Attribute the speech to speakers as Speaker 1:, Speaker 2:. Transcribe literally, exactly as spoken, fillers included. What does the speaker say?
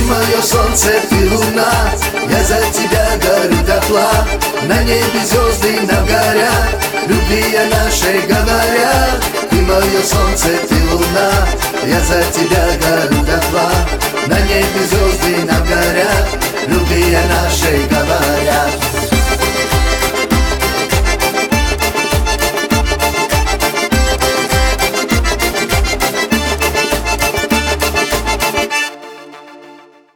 Speaker 1: мое солнце, ты луна, я за тебя горю дотла. На небе звезды нам горят, любви о нашей говорят. Ты мое солнце, ты луна, я за тебя горю дотла. На небе